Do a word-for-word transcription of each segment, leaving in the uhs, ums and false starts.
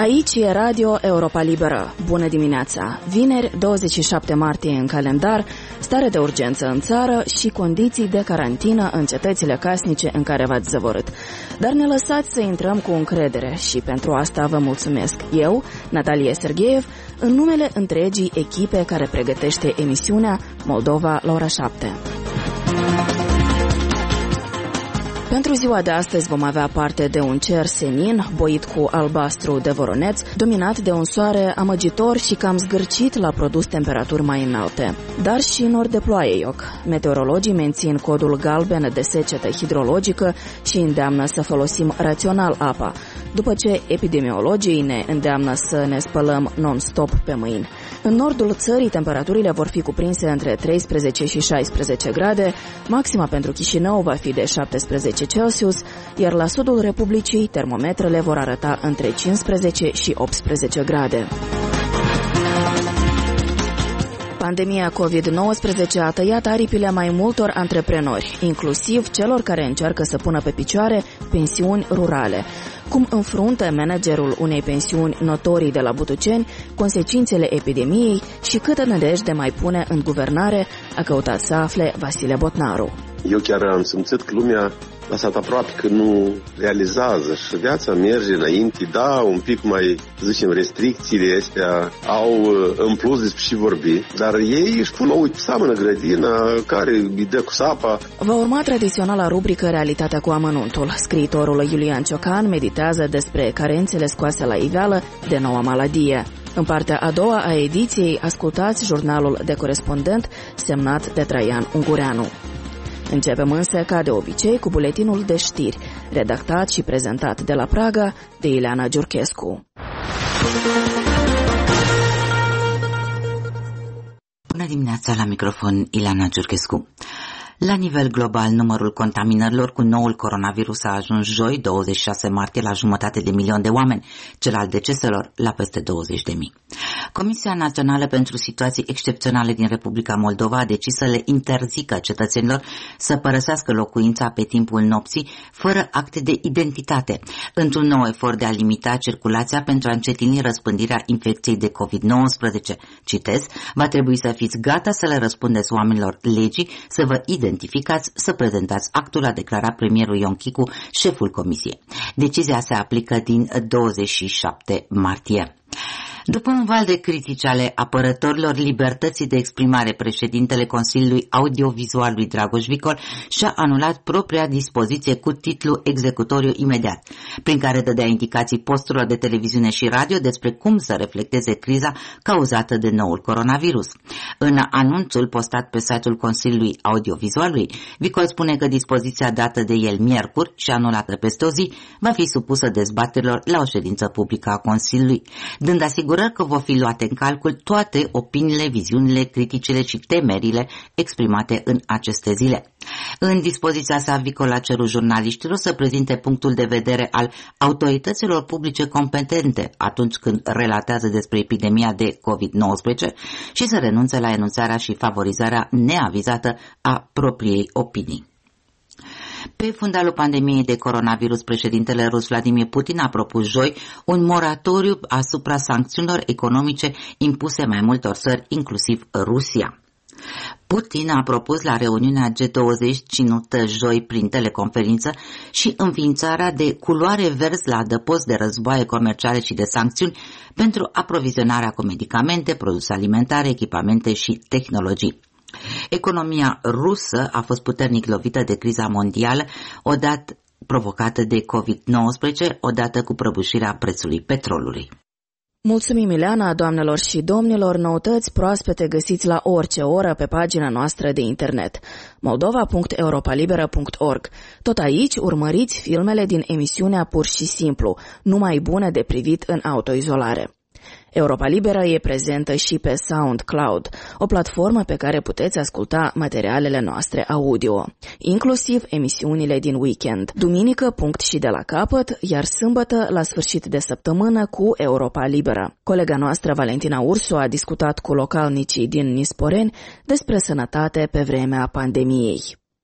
Aici e Radio Europa Liberă. Bună dimineața! Vineri, douăzeci și șapte martie în calendar, stare de urgență în țară și condiții de carantină în cetățile casnice în care v-ați zăvorât. Dar ne lăsați să intrăm cu încredere și pentru asta vă mulțumesc eu, Natalia Sergeev, în numele întregii echipe care pregătește emisiunea Moldova la ora șapte. Pentru ziua de astăzi vom avea parte de un cer senin, boit cu albastru de voroneț, dominat de un soare amăgitor și cam zgârcit la produs temperaturi mai înalte. Dar și nori de ploaie ioc. Meteorologii mențin codul galben de secetă hidrologică și îndeamnă să folosim rațional apa, după ce epidemiologii ne îndeamnă să ne spălăm non-stop pe mâini. În nordul țării, temperaturile vor fi cuprinse între treisprezece și șaisprezece grade, maxima pentru Chișinău va fi de șaptesprezece Celsius, iar la sudul Republicii termometrele vor arăta între cincisprezece și optsprezece grade. Pandemia covid nouăsprezece a tăiat aripile mai multor antreprenori, inclusiv celor care încearcă să pună pe picioare pensiuni rurale. Cum înfruntă managerul unei pensiuni notorii de la Butuceni consecințele epidemiei și câtă nădejde mai pune în guvernare, a căutat să afle Vasile Botnaru. Eu chiar am simțit că lumea lăsat aproape că nu realizează și viața merge înainte, da, un pic mai, zicem, restricțiile astea au în plus despre și vorbi, dar ei își pun, uite, seamănă grădina, care îi dă cu sapa. Va urma tradiționala rubrică Realitatea cu amănuntul. Scriitorul Iulian Ciocan meditează despre carențele scoase la iveală de noua maladie. În partea a doua a ediției, ascultați jurnalul de corespondent semnat de Traian Ungureanu. Începem însă, ca de obicei, cu buletinul de știri, redactat și prezentat de la Praga de Ileana Giurchescu. Bună dimineața, la microfon Ileana Giurchescu. La nivel global, numărul contaminărilor cu noul coronavirus a ajuns joi, douăzeci și șase martie, la jumătate de milion de oameni, cel al deceselor la peste douăzeci de mii. Comisia Națională pentru Situații Excepționale din Republica Moldova a decis să le interzică cetățenilor să părăsească locuința pe timpul nopții fără acte de identitate, într-un nou efort de a limita circulația pentru a încetini răspândirea infecției de covid nouăsprezece. Citez, va trebui să fiți gata să le răspundeți oamenilor legii, să vă identificați, să prezentați actul, a declarat premierul Ion Chicu, șeful comisiei. Decizia se aplică din douăzeci și șapte martie. După un val de critici ale apărătorilor libertății de exprimare, președintele Consiliului Audiovizual lui Dragoș Vicol și-a anulat propria dispoziție cu titlu Executoriu imediat, prin care dădea indicații posturilor de televiziune și radio despre cum să reflecteze criza cauzată de noul coronavirus. În anunțul postat pe site-ul Consiliului Audiovizualului, Vicol spune că dispoziția dată de el miercuri și anulată peste o zi va fi supusă dezbaterilor la o ședință publică a Consiliului, dând asigurări că vor fi luate în calcul toate opiniile, viziunile, criticile și temerile exprimate în aceste zile. În dispoziția sa, Vicol a cerut jurnaliștilor să prezinte punctul de vedere al autorităților publice competente atunci când relatează despre epidemia de covid nouăsprezece și să renunțe la enunțarea și favorizarea neavizată a propriei opinii. Pe fundalul pandemiei de coronavirus, președintele rus Vladimir Putin a propus joi un moratoriu asupra sancțiunilor economice impuse mai multor țări, inclusiv Rusia. Putin a propus la reuniunea G douăzeci ținută joi prin teleconferință și înființarea de culoare verzi la adăpost de războaie comerciale și de sancțiuni pentru aprovizionarea cu medicamente, produse alimentare, echipamente și tehnologii. Economia rusă a fost puternic lovită de criza mondială, odată provocată de covid nouăsprezece, odată cu prăbușirea prețului petrolului. Mulțumim, Ileana, doamnelor și domnilor, noutăți proaspete găsiți la orice oră pe pagina noastră de internet moldova punct europalibera punct org. Tot aici urmăriți filmele din emisiunea Pur și Simplu, numai bune de privit în autoizolare. Europa Liberă e prezentă și pe SoundCloud, o platformă pe care puteți asculta materialele noastre audio, inclusiv emisiunile din weekend, duminică punct și de la capăt, iar sâmbătă la sfârșit de săptămână cu Europa Liberă. Colega noastră Valentina Ursu a discutat cu localnicii din Nisporeni despre sănătate pe vremea pandemiei.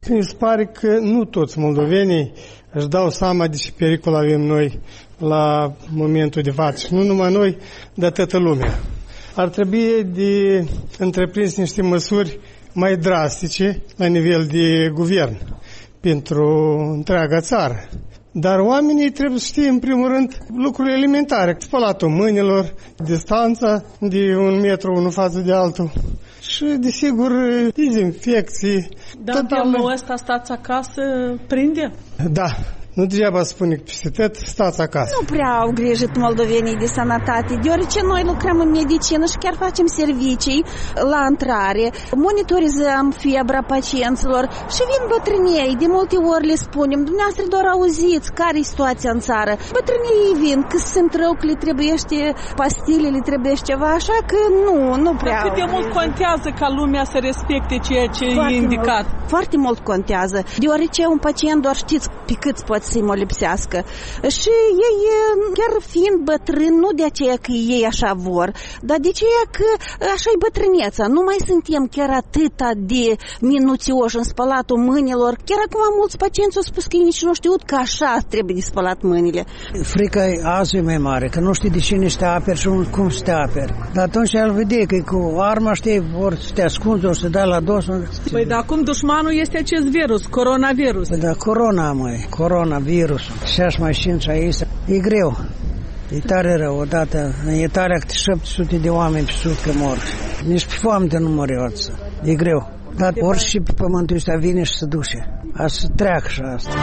Mi se pare că nu toți moldovenii își dau seama de ce pericol avem noi la momentul de față. Nu numai noi, dar toată lumea. Ar trebui de întreprins niște măsuri mai drastice la nivel de guvern pentru întreaga țară. Dar oamenii trebuie să știe, în primul rând, lucrurile elementare. Spălatul mâinilor, distanța de un metru unul față de altul și, desigur, dezinfecții. Dar apelul ăsta, stați acasă, prinde? Da. Nu degeaba spune că peste tot stați acasă. Nu prea au grijă moldovenii de sănătate, deoarece noi lucrăm în medicină și chiar facem servicii la intrare, monitorizăm febra pacienților și vin bătrânii. De multe ori le spunem, dumneavoastră doar auziți care e situația în țară. Bătrânii vin, că sunt rău, că le trebuiește pastile, le trebuiește ceva, așa că nu, nu prea. Dar cât de mult contează ca lumea să respecte ceea ce e indicat? Mult, foarte mult contează, deoarece un pacient doar știți pe cât poate să-i mă lipsească. Și ei, chiar fiind bătrâni, nu de aceea că ei așa vor, dar de aceea că așa-i bătrâneța. Nu mai suntem chiar atâta de minuțioși în spălatul mâinilor. Chiar acum mulți pacienți au spus că ei nici nu știut că așa trebuie de spălat mâinile. Frica azi e mai mare, că nu știi de cine să te aperi și cum să te aperi. Dar atunci el vede că cu arma, știi, ori să te ascunzi, ori să te dai la dos. Păi dar acum dușmanul este acest virus, coronavirus. Păi da, corona, măi, coronavirusul. Și aș mai știință aici. E greu. E tare rău. Odată în Italia câte șapte sute de oameni pe sutcă mor. Nici pe foamete nu mor eu atât. E greu. Dar orice pe pământul ăsta vine și se duce. Asta treacă și asta.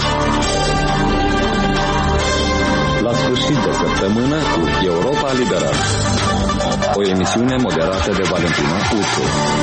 La sfârșit de săptămână cu Europa Liberă. O emisiune moderată de Valentina Ursu.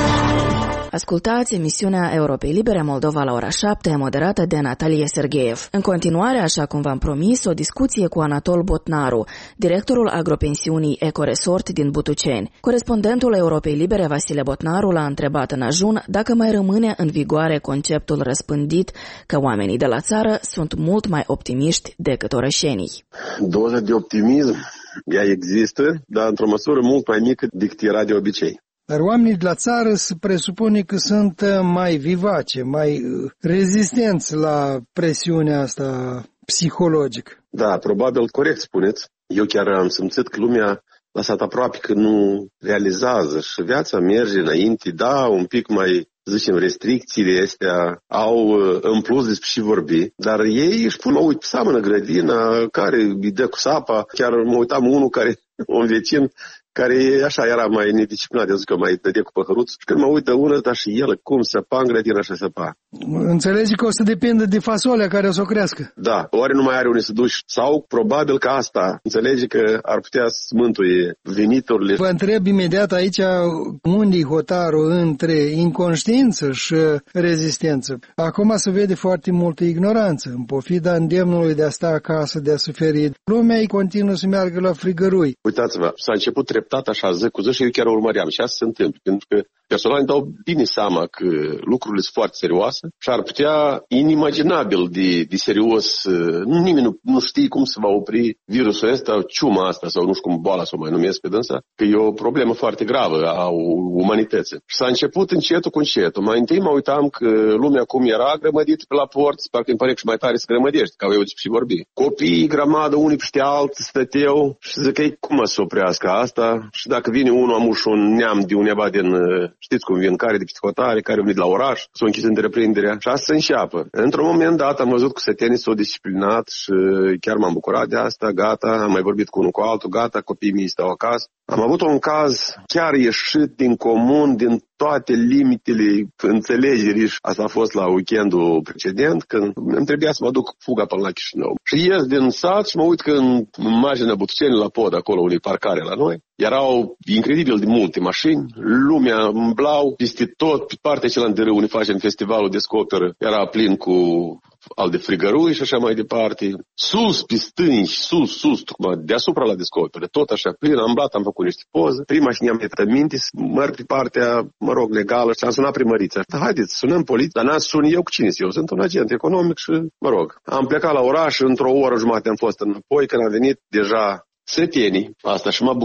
Ascultați emisiunea Europei Libere Moldova la ora șapte, moderată de Natalie Sergeev. În continuare, așa cum v-am promis, o discuție cu Anatol Botnaru, directorul agropensiunii Ecoresort din Butuceni. Corespondentul Europei Libere, Vasile Botnaru, l-a întrebat în ajun dacă mai rămâne în vigoare conceptul răspândit că oamenii de la țară sunt mult mai optimiști decât orășenii. Doza de optimism, ea există, dar într-o măsură mult mai mică decât era de obicei. Dar oamenii de la țară se presupune că sunt mai vivace, mai rezistenți la presiunea asta psihologică. Da, probabil corect spuneți. Eu chiar am simțit că lumea lăsat aproape că nu realizează și viața merge înainte. Da, un pic mai, zicem, restricțiile astea au în plus despre și vorbi, dar ei își pun, mă uit, seamănă grădina, care îi dă cu sapa. Chiar mă uitam unul care, un vecin, care așa era mai nedisciplinat, eu zic că mai dădea cu păhăruț. Și când mă uită unul, dar și el, cum săpa în grădină și săpa. Înțelegi că o să depindă de fasolea care o să o crească. Da, ori nu mai are unde să duci. Sau probabil că asta, înțelege că ar putea să mântuie veniturile. Vă întreb imediat aici unde-i hotarul între inconștiință și rezistență. Acum se vede foarte multă ignoranță, în pofida îndemnului de a sta acasă, de a suferi. Lumea îi continuă să meargă la frigărui. Uitați-vă, s-a început treptat așa zi cu zi și eu chiar urmăream și asta se întâmplă, pentru că personal îmi dau bine seama că lucrurile sunt foarte serioase și ar putea inimaginabil de, de serios, nimeni nu, nu știe cum se va opri virusul ăsta, ciuma asta sau nu știu cum boala să o mai numesc pe dânsa, că e o problemă foarte gravă a umanității. Și s-a început încetul cu încetul. Mai întâi mă uitam că lumea cum era grămădită pe la porți, parcă îmi pare că și mai tare să grămădești, ca eu și vorbi. Copiii grămadă, unii peste alții stăteau și zic că cum să oprească asta și dacă vine unul am un neam de undeva din, știți cum vin, care de peste hotare, care vin de la oraș, s-o închis întreprinderea și asta se înșeapă. Într-un moment dat am văzut că sătenii s-au disciplinat și chiar m-am bucurat de asta, gata, am mai vorbit cu unul cu altul, gata, copiii mei stau acasă. Am avut un caz chiar ieșit din comun, din toate limitele înțelegerii și asta a fost la weekendul precedent, când îmi trebuia să mă duc fuga până la Chișinău. Și ies din sat și mă uit că în marginea Butuceni, la pod, acolo unde e parcare la noi, erau incredibil de multe mașini, lumea îmblau peste tot, pe partea cealaltă de râu unde facem festivalul Descoperă, era plin cu al de frigărui și așa mai departe. Sus, pe stânci, sus, sus, deasupra la Descoperă, tot așa plin, am blat, am făcut niște poze. Prima și ne-am uitat minte să merg pe partea, mă rog, legală și am sunat primărița. Haideți, sunăm poliția, dar n-am sun eu cu cine eu, sunt un agent economic și, mă rog, am plecat la oraș, într-o oră jumătate am fost înapoi, când am venit deja sătenii, asta și m-a bucurat.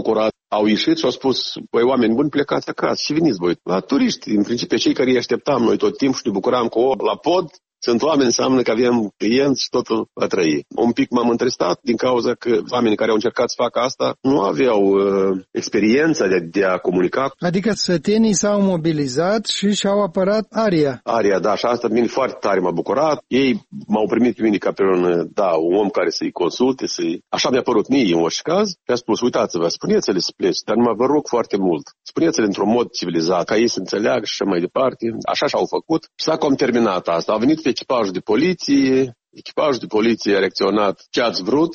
au ieșit și au spus, băi, oameni buni, plecați acasă și veniți voi. La turiști, în principiu, cei care îi așteptam noi tot timpul și ne bucuram cu o la pod, sunt oameni, înseamnă că avem clienți și totul va trăi. Un pic m-am întristat din cauza că oamenii care au încercat să facă asta nu aveau uh, experiența de, de a comunica. Adică sătenii s-au mobilizat și și-au apărat aria. Aria, da, și asta mine foarte tare m-a bucurat. Ei m-au primit pe mine ca pe un, da, un om care să-i consulte, să-i... Așa mi-a părut mie în orice caz. Mi-a spus, uitați-vă, spuneți-le să pleci, dar numai vă rog foarte mult. Spuneți-le într-un mod civilizat, ca ei să înțeleagă și așa mai departe. Așa și-au făcut. Și s-a cam terminat asta. Au venit echipajul de poliție, echipajul de poliție a reacționat ce ați vrut.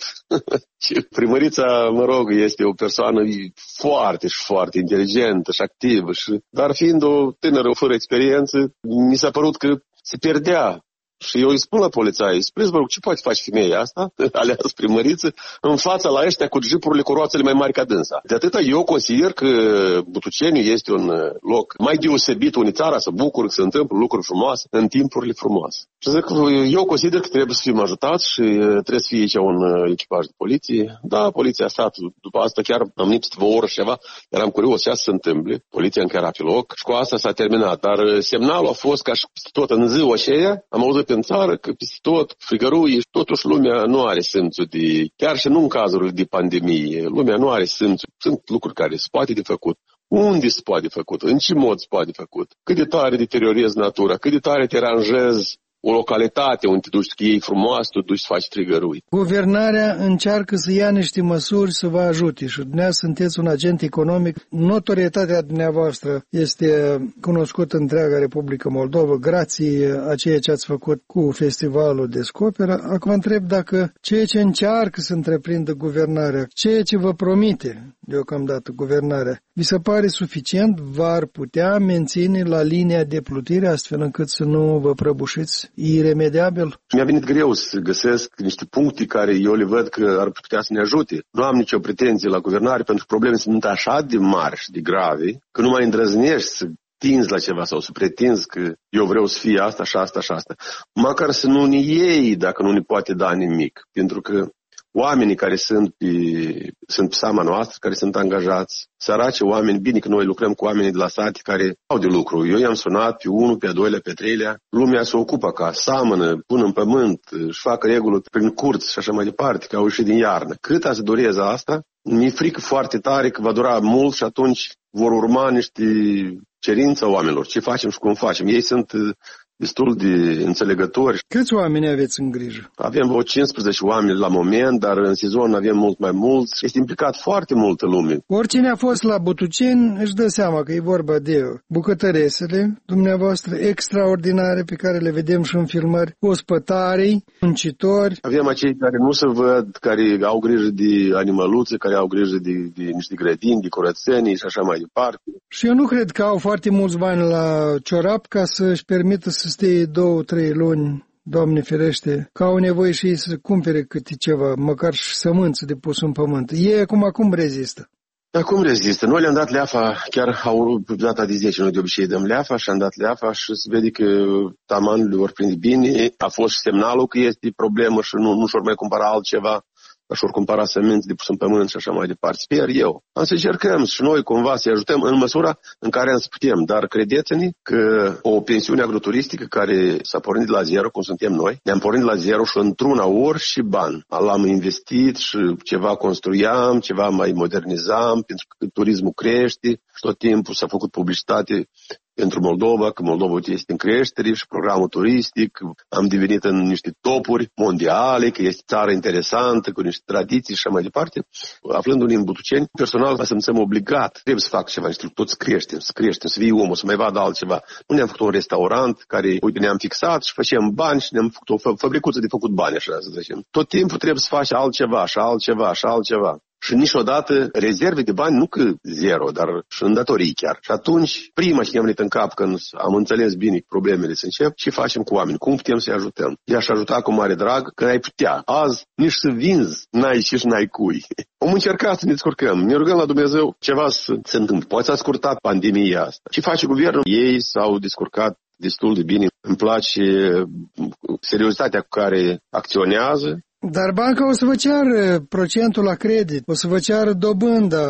Primărița, mă rog, este o persoană foarte și foarte inteligentă și activă, și, dar fiind o tânără fără experiență, mi s-a părut că se pierdea. Și eu îi spun la polițai, spuneți, vă rog, ce poate face femeia asta, aleasă primăriță, în fața la ăștia cu jipurile cu roțele mai mari ca dânsa. De atâta eu consider că Butuceniu este un loc mai deosebit unde țara să bucură, că se întâmplă lucruri frumoase în timpurile frumoase. Și zic, eu consider că trebuie să fim ajutați și trebuie să fie aici un echipaj de poliție. Da, poliția a stat, după asta chiar am venit două ore și ceva, eram curios ce se întâmple. Poliția încă era pe loc și cu asta s-a terminat. Dar semnalul a fost ca și tot în ziua aceea, am auzit în țară că peste tot frigărui, totuși lumea nu are simțul de, chiar și nu în cazul de pandemie, lumea nu are simțul. Sunt lucruri care se poate de făcut. Unde se poate făcut? În ce mod se poate făcut? Cât de tare deteriorezi natura? Cât de tare te aranjezi o localitate unde te duci, că e frumoasă, tu duci să faci trigărui. Guvernarea încearcă să ia niște măsuri să vă ajute și dumneavoastră sunteți un agent economic. Notorietatea dumneavoastră este cunoscută în întreaga Republică Moldova, grație a ceea ce ați făcut cu festivalul Descoperă. Acum întreb dacă ceea ce încearcă să întreprindă guvernarea, ceea ce vă promite deocamdată guvernarea, vi se pare suficient? V-ar putea menține la linia de plutire astfel încât să nu vă prăbușiți iremediabil? Mi-a venit greu să găsesc niște puncte care eu le văd că ar putea să ne ajute. Nu am nicio pretenție la guvernare pentru că problemele sunt așa de mari și de grave că nu mai îndrăznești să tinzi la ceva sau să pretinzi că eu vreau să fie asta și asta și asta. Măcar să nu ne iei dacă nu ne poate da nimic. Pentru că oamenii care sunt pe, sunt pe seama noastră, care sunt angajați, săraci oameni, bine că noi lucrăm cu oamenii de la sate care au de lucru. Eu i-am sunat pe unul, pe a doilea, pe a treilea. Lumea se ocupă ca seamănă, pun în pământ, își facă regulă prin curți și așa mai departe, că au ieșit din iarnă. Cât a să dureze asta, mi-e frică foarte tare că va dura mult și atunci vor urma niște cerințe a oamenilor. Ce facem și cum facem? Ei sunt destul de înțelegători. Câți oameni aveți în grijă? Avem vreo cincisprezece oameni la moment, dar în sezon avem mult mai mulți. Este implicat foarte multă lume. Oricine a fost la Butuceni își dă seama că e vorba de bucătăresele dumneavoastră extraordinare pe care le vedem și în filmări, ospătarii, muncitori. Avem acei care nu se văd, care au grijă de animăluțe, care au grijă de, de niște grădini, de curățenii și așa mai departe. Și eu nu cred că au foarte mulți bani la ciorap ca să-și permită să stea două, trei luni, Doamne ferește, că au nevoie și ei să cumpere câte ceva, măcar și sămânță de pus în pământ. Ei acum acum rezistă. Acum rezistă. Noi le-am dat leafa, chiar au data de zece, noi de obicei dăm leafa și am dat leafa și se vede că tamanul le vor prinde bine. A fost și semnalul că este problemă și nu, nu și-or mai cumpăra altceva. Și-or cumpăra semințe de pus în pământ și așa mai departe. Sper eu. Am să încercăm și noi cumva să ajutăm în măsura în care am să putem. Dar credeți-ne că o pensiune agroturistică care s-a pornit de la zero, cum suntem noi, ne-am pornit de la zero și într-una ori și bani. L-am investit și ceva construiam, ceva mai modernizam, pentru că turismul crește și tot timpul s-a făcut publicitate pentru Moldova, că Moldova este în creștere și programul turistic, am devenit în niște topuri mondiale, că este țară interesantă, cu niște tradiții și așa mai departe. Aflându-ne în Butuceni, personal să simțăm obligat. Trebuie să fac ceva, știu, toți creștem, să creștem, să vii omul, să mai vadă altceva. Nu ne-am făcut un restaurant care, uite, ne-am fixat și facem bani și ne-am făcut o fabricuță de făcut bani, așa să zicem. Tot timpul trebuie să faci altceva, și altceva, și altceva. Și niciodată rezerve de bani, nu că zero, dar și îndatorii chiar. Și atunci, prima ce ne-am venit în cap când am înțeles bine problemele să încep, ce facem cu oameni, cum putem să-i ajutăm. I-aș ajuta cu mare drag, că ai putea. Azi, nici să vinzi, n-ai și și n-ai cui. Om încerca să ne descurcăm, ne rugăm la Dumnezeu ceva să se întâmple. Poate s-a scurtat pandemia asta. Ce face guvernul? Ei s-au descurcat destul de bine. Îmi place seriozitatea cu care acționează. Dar banca o să vă ceară procentul la credit, o să vă ceară dobânda.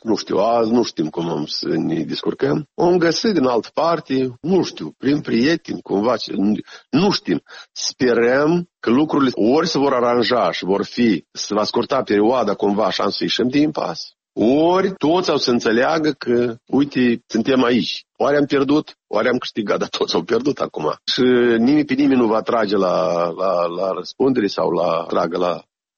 nu știu, azi nu știm cum am să ne descurcăm. Om găsit din altă parte, nu știu, prin prieteni, cumva, nu știm. Sperăm că lucrurile ori se vor aranja și vor fi, se va scurta perioada cumva așa să ieșim din impas. Ori toți au să înțeleagă că, uite, suntem aici. Ori am pierdut, ori am câștigat, dar toți au pierdut acum. Și nimeni pe nimeni nu va trage la, la, la răspundere sau la tragă la...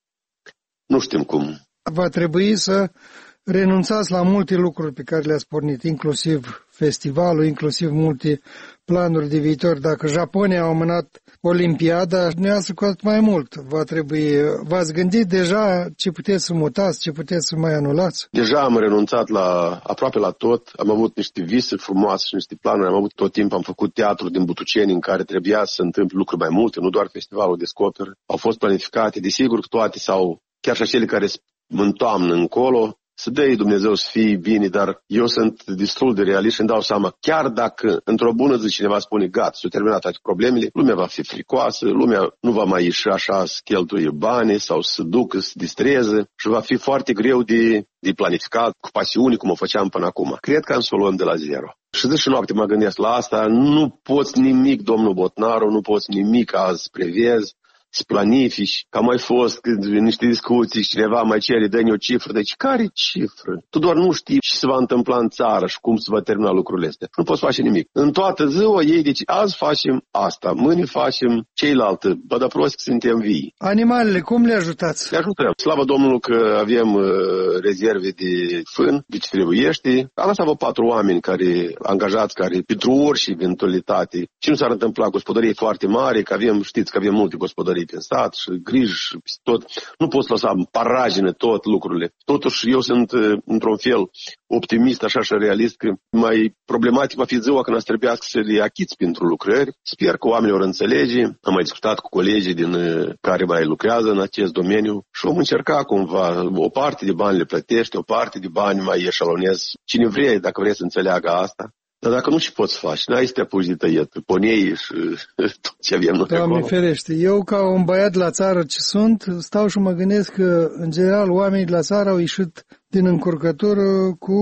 Nu știm cum. Va trebui să renunțați la multe lucruri pe care le-ați pornit, inclusiv festivalul, inclusiv multe planuri de viitor. Dacă Japonia a amânat Olimpiada, dumneavoastră cu atât mai mult. Va trebui, v-ați gândit deja ce puteți să mutați, ce puteți să mai anulați? Deja am renunțat la aproape la tot. Am avut niște vise frumoase și niște planuri. Am avut tot timpul, am făcut teatru din Butuceni în care trebuia să se întâmple lucruri mai multe, nu doar festivalul Descoperă. Au fost planificate, desigur că toate sau chiar și acele care în toamnă încolo, să dă Dumnezeu să fie bine, dar eu sunt destul de realist și îmi dau seama, chiar dacă într-o bună zi cineva spune gata, s-au terminat toate problemele, lumea va fi fricoasă, lumea nu va mai ieși așa să cheltuie bani sau să ducă, să distreze și va fi foarte greu de, de planificat cu pasiune cum o făceam până acum. Cred că am să o luăm de la zero. Și zi și noapte mă gândesc la asta, nu poți nimic, domnul Botnaru, nu poți nimic azi să prevezi, să planifici, că a mai fost niște discuții și cineva mai cere, dă-ne o cifră. Deci care cifră? Tu doar nu știi ce se va întâmpla în țară și cum se va termina lucrurile astea. Nu poți face nimic. În toată ziua ei, deci azi facem asta, mâine facem ceilaltă. Bă, dar prost că suntem vii. Animalele, cum le ajutați? Le ajutăm. Slavă Domnului că avem uh, rezerve de fân, de ce trebuiește. Am lăsat vă patru oameni care angajați, care pentru orice eventualitate. Ce nu s-ar întâmpla, gospodărie foarte mare, că avem, știți că avem multe gospodării în stat și griji și tot. Nu poți lăsa în paragine tot lucrurile. Totuși eu sunt într-un fel optimist așa și realist că mai problematic va fi ziua când ați trebuiască să le achiți pentru lucrări. Sper că oamenii vor înțelege. Am mai discutat cu colegii din care mai lucrează în acest domeniu și vom încerca cumva o parte de bani le plătești, o parte de bani mai eșalonezi. Cine vrea, dacă vrea să înțeleagă asta. Dar dacă nu, ce poți face? N-ai să te apuci de tăiet ponei și tot ce avem noi Doamne acolo. ferește, eu ca un băiat la țară ce sunt, stau și mă gândesc că, în general, oamenii de la țară au ieșit din încurcătură cu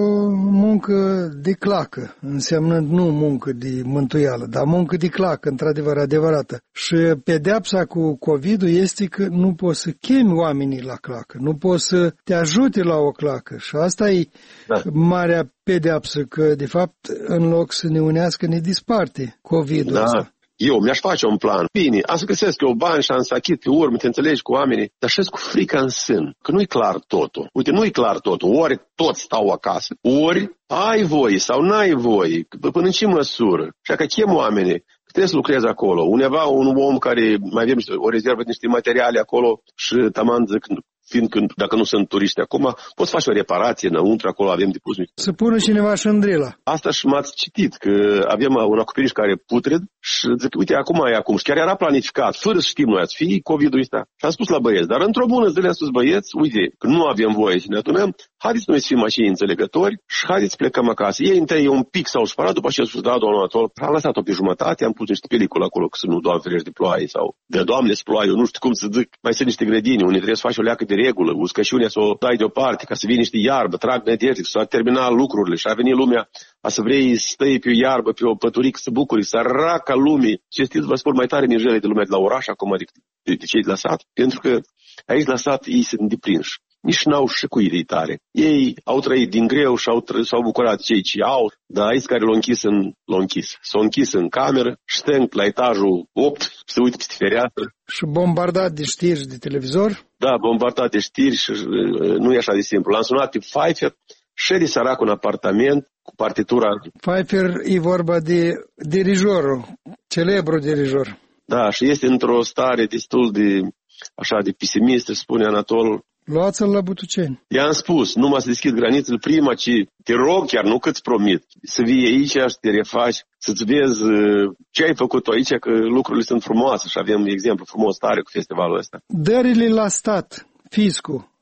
muncă de clacă, însemnând nu muncă de mântuială, dar muncă de clacă, într-adevăr, adevărată. Și pedeapsa cu COVID-ul este că nu poți să chemi oamenii la clacă, nu poți să te ajute la o clacă. Și asta e da. marea pedeapsă, că, de fapt, în loc să ne unească, ne disparte COVID-ul da. ăsta. Eu mi-aș face un plan. Bine, am să găsesc eu bani și am să achit pe urmă, te înțelegi cu oamenii, dar șezi cu frica în sân, că nu-i clar totul. Uite, nu-i clar totul. Ori toți stau acasă, ori ai voie sau n-ai voie, până în ce măsură. Și că chem oamenii, trebuie să lucrezi acolo. Undeva un om care mai avem o rezervă de niște materiale acolo și taman zic, fiindcă dacă nu sunt turiști acum, poți face o reparație înăuntru, acolo avem de pus niște... Să pună cineva șândrila. Asta și m-ați citit, că avem un acoperiș care e putred și zic, uite, acum e acum. Și chiar era planificat, fără să știm noi, ați fi COVID-ul ăsta. Și am spus la băieți, dar într-o bună zi le-am spus, băieți, uite, că nu avem voie să ne adunăm, haideți noi să fim așa înțelegători și haideți să plecăm acasă. Ei întâi un pic s-au spărat, după aceea s-au spus, da, doamna Anatol, am lăsat-o pe jumătate, am pus niște pelicule acolo, că să nu, Doamne ferești de ploaie sau de Doamne să ploaie, eu nu știu cum să zic. Mai sunt niște grădini unde trebuie să faci o leacă de regulă, uscăciunea să o dai deoparte, ca să vii niște iarbă, trag nădejde, să termina lucrurile și a venit lumea, a să vrei să stai pe o iarbă, pe o păturică, să bucuri, să raca lumii. Ce știți, vă spun mai tare mirjele de lumea de la oraș acum, de, de, de cei de la sat, pentru că aici la sat ei sunt deprinși. Nici n-au șicuire tare. Ei au trăit din greu și au tră- s-au bucurat cei ce au, dar aici care l-au închis în, l-au închis. S-au închis în cameră, stâng la etajul opt și se uită peste fereastră. Și bombardat de știri de televizor? Da, bombardat de știri și uh, nu e așa de simplu. L-am sunat pe Pfeiffer, șede sărac un apartament cu partitura. Pfeiffer e vorba de dirijorul, celebru dirijor. Da, și este într-o stare destul de, așa, de pesimistă, spune Anatol. Luați-l la Butuceni. I-am spus, nu mă să deschid granițele prima, ci te rog chiar, nu că îți promit, să vii aici, să te refaci, să-ți vezi ce ai făcut aici, că lucrurile sunt frumoase și avem exemplu frumos tare cu festivalul ăsta. Dările la stat, fiscul,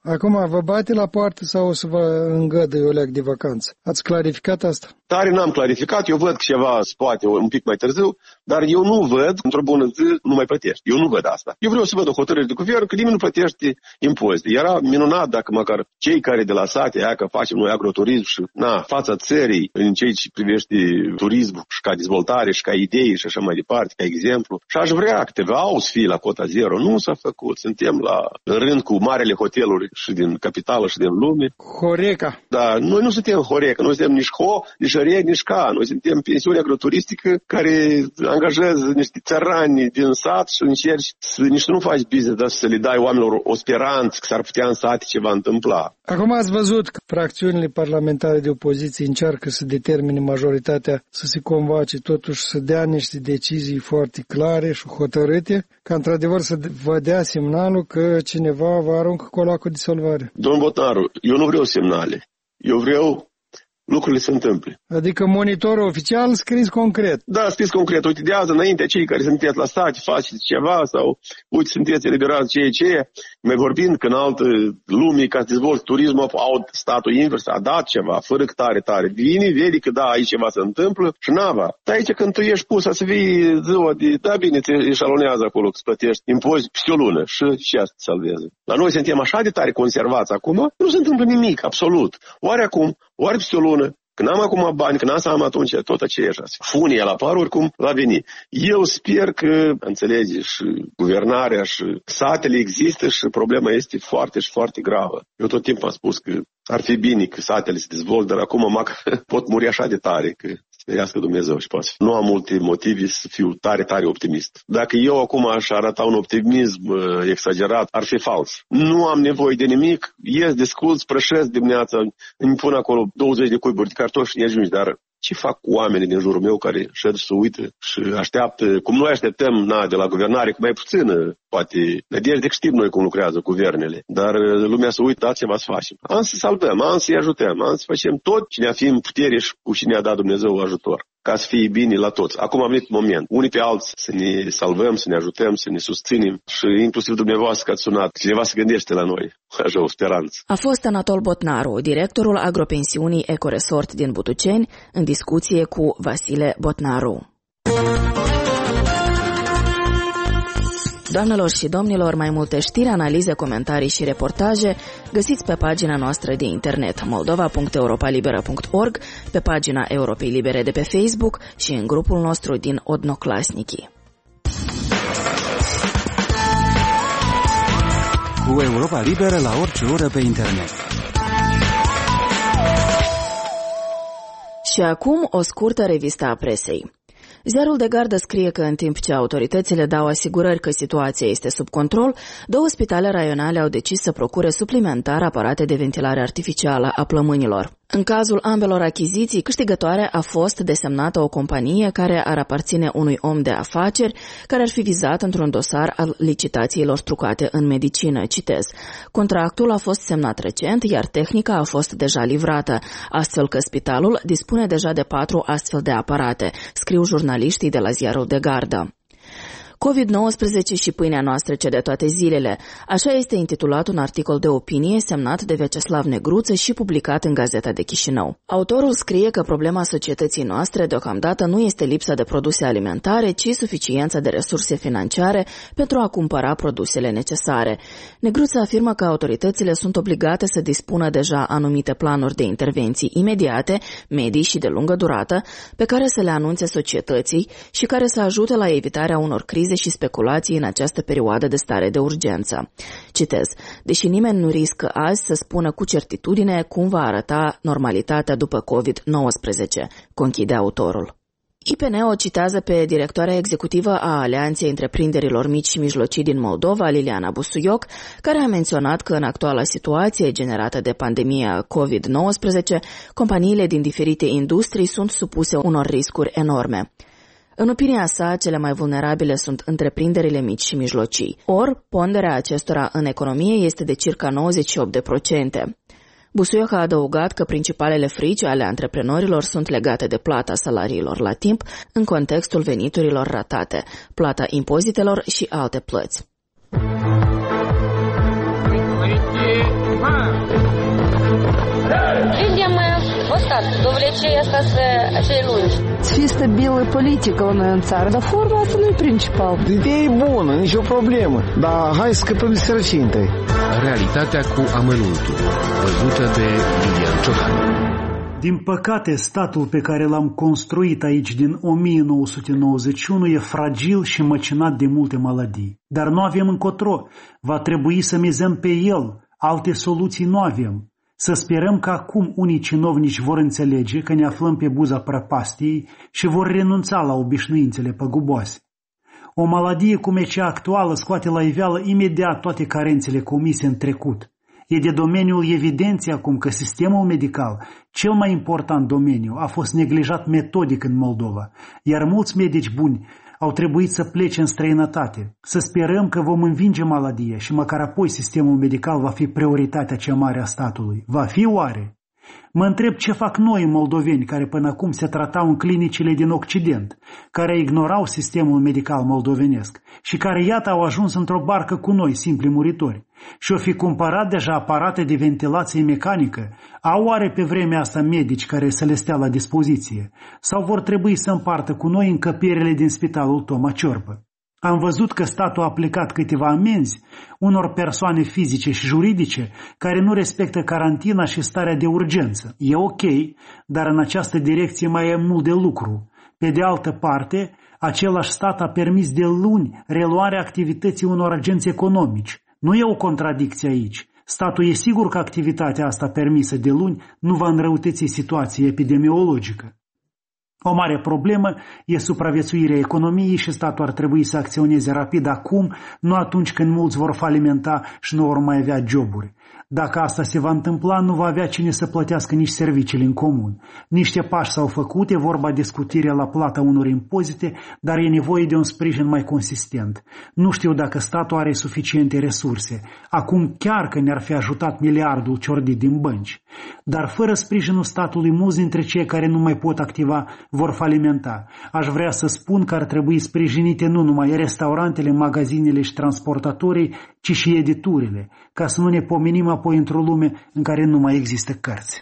Acum vă bate la poartă sau o să vă îngădăie o leac de vacanță? Ați clarificat asta? Tare n-am clarificat, eu văd că ceva se poate un pic mai târziu, dar eu nu văd, într-o bună zi, nu mai plătești. Eu nu văd asta. Eu vreau să văd o hotărâre de guvern că nimeni nu plătește impozite. Era minunat dacă măcar cei care de la sate, aia că facem noi agroturism și na, fața țării în ceea ce privește turismul și ca dezvoltare și ca idei și așa mai departe, ca exemplu. Și aș vrea câteva au să fie la cota zero. Nu s-a făcut. Suntem la în rând cu marele hoteluri și din capitală și din lume. Horeca. Da, noi nu suntem Horeca, noi suntem nici Ho, nici Reg, nici Ca. Noi suntem pensiune agroturistică care angajează niște țărani din sat și încerci să nici nu faci business, dar să le dai oamenilor o speranță că s-ar putea în sate ceva întâmpla. Acum ați văzut că fracțiunile parlamentare de opoziție încearcă să determine majoritatea să se convoace, totuși să dea niște decizii foarte clare și hotărâte, ca într-adevăr să vă dea semnalul că cineva va aruncă colacul de salvare. Domnul Botnaru, eu nu vreau semnale. Eu vreau lucrurile se întâmple. Adică monitorul oficial scris concret. Da, scris concret. Uite, de azi înainte, cei care sunteți la state, faceți ceva sau, uite, sunteți eliberați ce e ce. Mai vorbind că în altă lume, ca să dezvolți turismul, au statul invers, a dat ceva, fără că tare, tare. Vine, vede că da, aici ceva se întâmplă și nava. Dar aici când tu ești pus să vii ziua de, da bine, te eșalonează acolo, că să plătești impozit peste o lună și ce asta te salveze. La noi suntem așa de tare conservați acum, nu se întâmplă nimic, absolut. Oare acum, oare peste o lună, când am acum bani, când am atunci, tot aceeași. Funia la par, oricum, va veni. Eu sper că, înțelegi, și guvernarea și satele există și problema este foarte și foarte gravă. Eu tot timpul am spus că ar fi bine că satele se dezvoltă, dar acum mă pot muri așa de tare, că ferească Dumnezeu și poate. Nu am multe motive să fiu tare, tare optimist. Dacă eu acum aș arăta un optimism uh, exagerat, ar fi fals. Nu am nevoie de nimic, ies, discut, sprășesc dimineața, îmi pun acolo douăzeci de cuiburi de cartofi și ajungi, dar ce fac oamenii din jurul meu care șed și se uită și așteaptă, cum noi așteptăm na, de la guvernare, cu mai puțină, poate, nădejde că știm noi cum lucrează guvernele, dar lumea se uită, da, ceva să facem. Am să salvăm, am să-i ajutăm, am să facem tot ce ne-a fi în putere și cu cine a dat Dumnezeu ajutor, ca să fie bine la toți. Acum am venit moment, unii pe alții să ne salvăm, să ne ajutăm, să ne susținem și inclusiv dumneavoastră că ați sunat, cineva se gândește la noi, așa o speranță. A fost Anatol Botnaru, directorul agropensiunii Ecoresort din Butuceni, în discuție cu Vasile Botnaru. Doamnelor și domnilor, mai multe știri, analize, comentarii și reportaje găsiți pe pagina noastră de internet moldova punct europalibera punct org, pe pagina Europei Libere de pe Facebook și în grupul nostru din Odnoclasniki. Cu Europa Liberă la orice oră pe internet. Și acum o scurtă revistă a presei. Ziarul de Gardă scrie că în timp ce autoritățile dau asigurări că situația este sub control, două spitale raionale au decis să procure suplimentar aparate de ventilare artificială a plămânilor. În cazul ambelor achiziții, câștigătoare a fost desemnată o companie care ar aparține unui om de afaceri care ar fi vizat într-un dosar al licitațiilor trucate în medicină. Citez. Contractul a fost semnat recent, iar tehnica a fost deja livrată, astfel că spitalul dispune deja de patru astfel de aparate, scriu jurnaliștii de la Ziarul de Gardă. covid nouăsprezece și pâinea noastră ce de toate zilele. Așa este intitulat un articol de opinie semnat de Veceslav Negruță și publicat în Gazeta de Chișinău. Autorul scrie că problema societății noastre deocamdată nu este lipsa de produse alimentare, ci suficiența de resurse financiare pentru a cumpăra produsele necesare. Negruță afirmă că autoritățile sunt obligate să dispună deja anumite planuri de intervenții imediate, medii și de lungă durată, pe care să le anunțe societății și care să ajute la evitarea unor crize și speculații în această perioadă de stare de urgență. Citez. Deși nimeni nu riscă azi să spună cu certitudine cum va arăta normalitatea după covid nouăsprezece, conchide autorul. I P N o citează pe directoarea executivă a Alianței Întreprinderilor Mici și Mijlocii din Moldova, Liliana Busuioc, care a menționat că în actuala situație generată de pandemia covid nouăsprezece, companiile din diferite industrii sunt supuse unor riscuri enorme. În opinia sa, cele mai vulnerabile sunt întreprinderile mici și mijlocii, ori ponderea acestora în economie este de circa nouăzeci și opt de procente. Busuioc a adăugat că principalele frici ale antreprenorilor sunt legate de plata salariilor la timp în contextul veniturilor ratate, plata impozitelor și alte plăți. Dovlecei asta să cei lungi. Să fie stabilă politică la noi în țară, dar forma asta nu e principal. Ideea e bună, nicio problemă, dar hai să scăpăm de sărăcie întâi. Realitatea cu amănuntul, văzută de Lilian Ciocan. Din păcate, statul pe care l-am construit aici din o mie nouă sute nouăzeci și unu e fragil și măcinat de multe maladii. Dar nu avem încotro, va trebui să mizăm pe el, alte soluții nu avem. Să sperăm că acum unii cinovnici vor înțelege că ne aflăm pe buza prăpastiei și vor renunța la obișnuințele păguboase. O maladie cum e cea actuală scoate la iveală imediat toate carențele comise în trecut. E de domeniul evidenței acum că sistemul medical, cel mai important domeniu, a fost neglijat metodic în Moldova, iar mulți medici buni au trebuit să plece în străinătate. Să sperăm că vom învinge maladia și măcar apoi sistemul medical va fi prioritatea cea mare a statului. Va fi oare? Mă întreb ce fac noi moldoveni care până acum se tratau în clinicile din Occident, care ignorau sistemul medical moldovenesc și care iată au ajuns într-o barcă cu noi, simpli muritori, și au fi cumpărat deja aparate de ventilație mecanică. Au oare pe vremea asta medici care să le stea la dispoziție? Sau vor trebui să împartă cu noi încăperile din spitalul Toma Ciorbă? Am văzut că statul a aplicat câteva amenzi unor persoane fizice și juridice care nu respectă carantina și starea de urgență. E ok, dar în această direcție mai e mult de lucru. Pe de altă parte, același stat a permis de luni reluarea activității unor agenți economici. Nu e o contradicție aici. Statul e sigur că activitatea asta permisă de luni nu va înrăutăți situația epidemiologică. O mare problemă e supraviețuirea economiei și statul ar trebui să acționeze rapid acum, nu atunci când mulți vor falimenta și nu vor mai avea joburi. Dacă asta se va întâmpla, nu va avea cine să plătească nici serviciile în comun. Niște pași s-au făcut, e vorba de scutirea la plata unor impozite, dar e nevoie de un sprijin mai consistent. Nu știu dacă statul are suficiente resurse. Acum chiar că ne-ar fi ajutat miliardul ciordit din bănci. Dar fără sprijinul statului, mulți dintre cei care nu mai pot activa vor falimenta. Aș vrea să spun că ar trebui sprijinite nu numai restaurantele, magazinele și transportatorii, ci și editurile, ca să nu ne pomenim apoi într-o lume în care nu mai există cărți.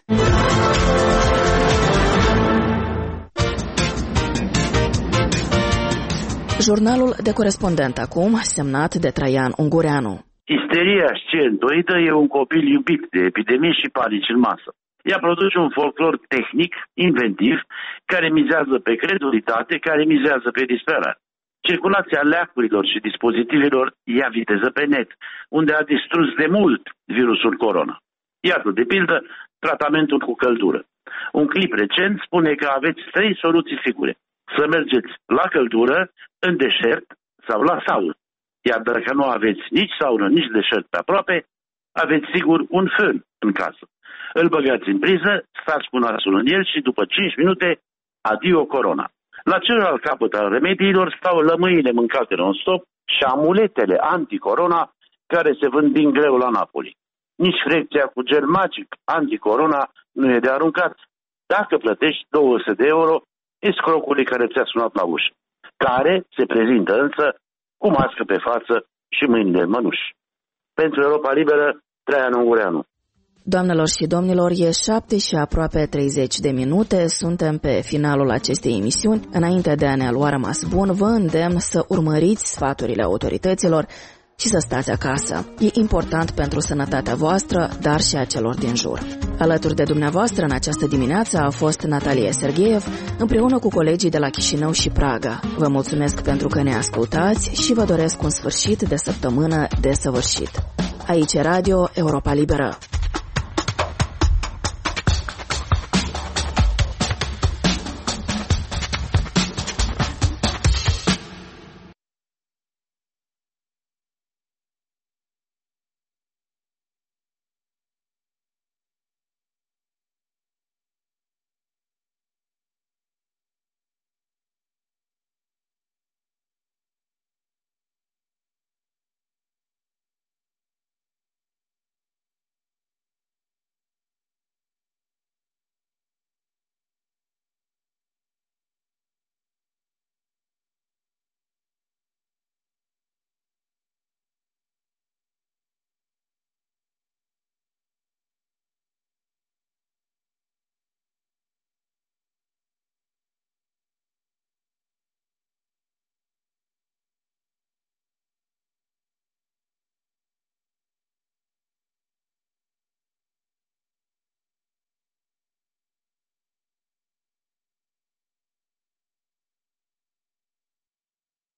Jurnalul de corespondent acum, semnat de Traian Ungureanu. Isteria scendoidă e un copil iubit de epidemie și panici în masă. Ea produce un folclor tehnic, inventiv, care mizează pe credulitate, care mizează pe disperare. Circulația leacurilor și dispozitivelor ia viteză pe net, unde a distrus de mult virusul corona. Iată, de pildă, tratamentul cu căldură. Un clip recent spune că aveți trei soluții sigure. Să mergeți la căldură, în deșert sau la saună. Iar dacă nu aveți nici saună, nici deșert pe aproape, aveți sigur un fân în casă. Îl băgați în priză, stați cu nasul în el și după cinci minute, adio corona. La celălalt capăt al remediilor stau lămâile mâncate non-stop și amuletele anticorona care se vând din greu la Napoli. Nici frecția cu gel magic anticorona nu e de aruncat. Dacă plătești două sute de euro, escrocului care ți-a sunat la ușă, care se prezintă însă cu mască pe față și mâinile în mănuși. Pentru Europa Liberă, Traian Ungureanu. Doamnelor și domnilor, e șapte și aproape treizeci de minute, suntem pe finalul acestei emisiuni. Înainte de a ne lua rămas bun, vă îndemn să urmăriți sfaturile autorităților și să stați acasă. E important pentru sănătatea voastră, dar și a celor din jur. Alături de dumneavoastră în această dimineață a fost Natalia Sergeev, împreună cu colegii de la Chișinău și Praga. Vă mulțumesc pentru că ne ascultați și vă doresc un sfârșit de săptămână desăvârșit. Aici e Radio Europa Liberă.